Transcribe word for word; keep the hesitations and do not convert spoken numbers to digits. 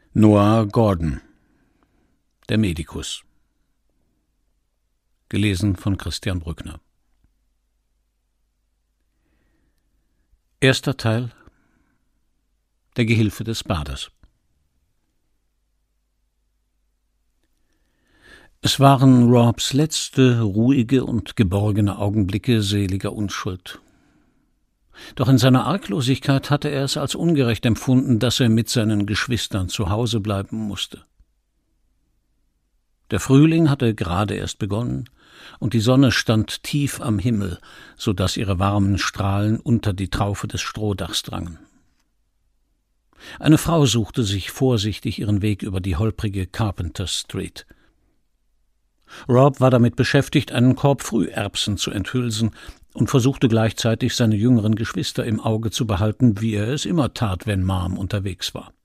Noah Gordon, der Medikus. Gelesen von Christian Brückner. Erster Teil: Der Gehilfe des Baders. Es waren Robs letzte, ruhige und geborgene Augenblicke seliger Unschuld. Doch in seiner Arglosigkeit hatte er es als ungerecht empfunden, dass er mit seinen Geschwistern zu Hause bleiben musste. Der Frühling hatte gerade erst begonnen, und die Sonne stand tief am Himmel, so dass ihre warmen Strahlen unter die Traufe des Strohdachs drangen. Eine Frau suchte sich vorsichtig ihren Weg über die holprige Carpenter Street. Rob war damit beschäftigt, einen Korb Früherbsen zu enthülsen, und versuchte gleichzeitig, seine jüngeren Geschwister im Auge zu behalten, wie er es immer tat, wenn Mom unterwegs war.